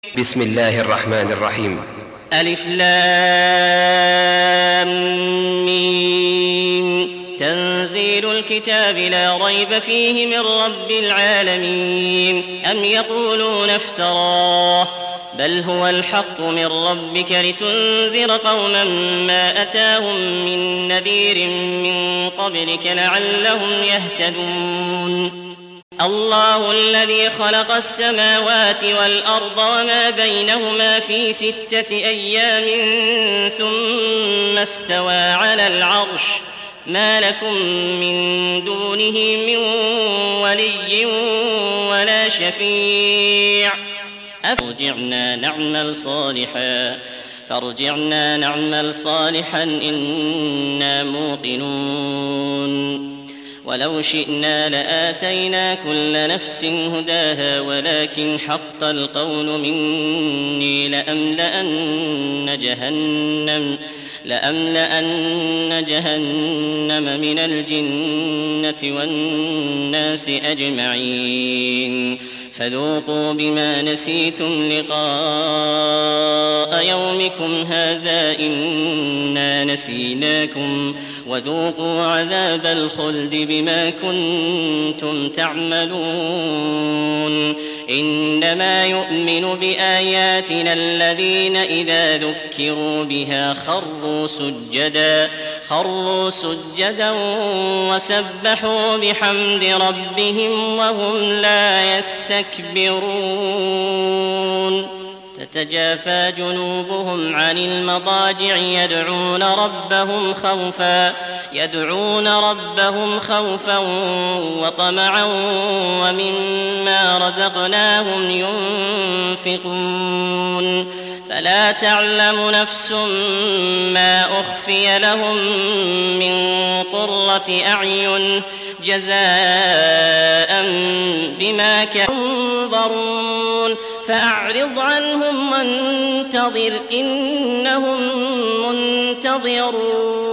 بسم الله الرحمن الرحيم. ألف لام ميم. تنزيل الكتاب لا ريب فيه من رب العالمين. أم يقولون افتراه بل هو الحق من ربك لتنذر قوما ما أتاهم من نذير من قبلك لعلهم يهتدون. الله الذي خلق السماوات والأرض وما بينهما في 6 أيام ثم استوى على العرش ما لكم من دونه من ولي ولا شفيع فارجعنا نعمل صالحا إنا موقنون. ولو شئنا لآتينا كل نفس هداها ولكن حق القول مني لأملأن جهنم من الجنة والناس أجمعين. فذوقوا بما نسيتم لقاء يومكم هذا إنا نسيناكم وذوقوا عذاب الخلد بما كنتم تعملون. إنما يؤمن بآياتنا الذين إذا ذكروا بها خروا سجدا وسبحوا بحمد ربهم وهم لا يستكبرون. تتجافى جنوبهم عن المضاجع يدعون ربهم خوفا وطمعا ومما رزقناهم ينفقون. فلا تعلم نفس ما أخفي لهم من قرة أعين جزاء بما كانوا ينظرون. فأعرض عنهم وانتظر إنهم منتظرون.